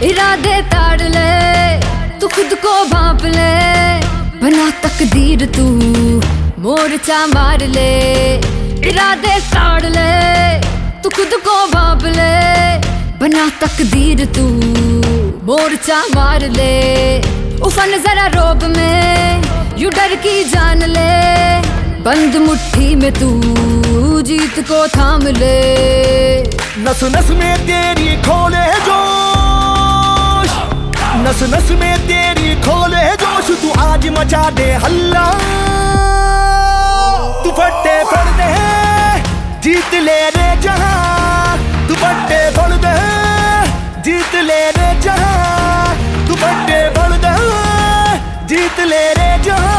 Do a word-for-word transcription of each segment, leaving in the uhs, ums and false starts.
इरादे ताड़ ले, तू खुद को भांप ले, बना तकदीर तू मोर्चा मार ले। इरादे ताड़ ले, तू खुद को भांप ले, बना तकदीर तू मोर्चा मार ले। उफन जरा रोब में यू डर की जान ले, बंद मुट्ठी में तू जीत को थाम ले। नस नस में तेरी खोले जोश, नस नस में तेरी खोले जोश, तू आज मचा दे हल्ला। तू फट्टे फोड़ दे, जीत ले रे जहां, तू फट्टे फोड़ दे, जीत ले रे जहां, तू फट्टे फोड़ दे, जीत ले रे जहां।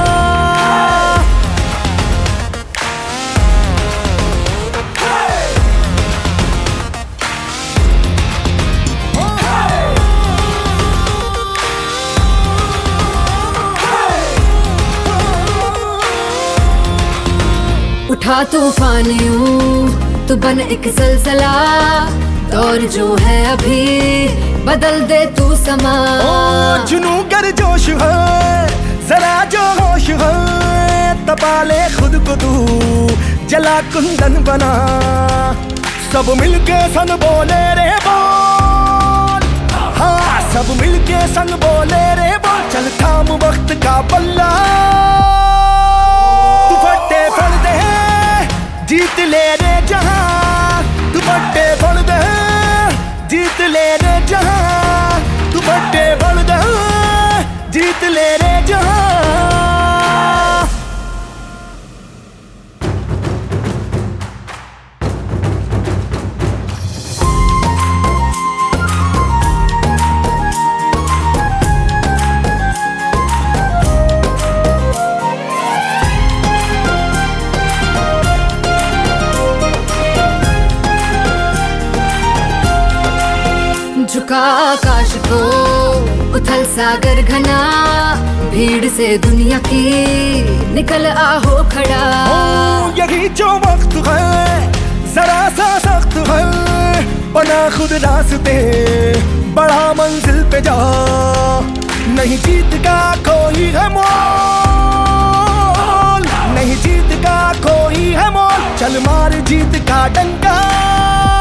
उठा तूफान यूं तू बन एक सलसला, दौर जो है अभी बदल दे तू समा। ओ जुनू कर जोश है, जरा जो होश है, तपाले खुद को तू जला कुंदन बना। सब मिलके संग बोले रे बोल, हाँ सब मिलके संग बोले रे बोल, चल थाम वक्त का पल्ला। तू फट्टे फोड़ दे, जीत ले रे जहां, तू फट्टे फोड़ दे, जीत ले रे जहां, तू फट्टे फोड़ दे, जीत ले रे जहां। झुका आकाश को उथल सागर घना, भीड़ से दुनिया की निकल आहो खड़ा। ओ यही जो वक्त है, जरा सा सख्त है, बना खुद रास्ते, बड़ा मंजिल पे जा। नहीं जीत का कोई है मोल, नहीं जीत का कोई है मोल, चल मार जीत का डंका।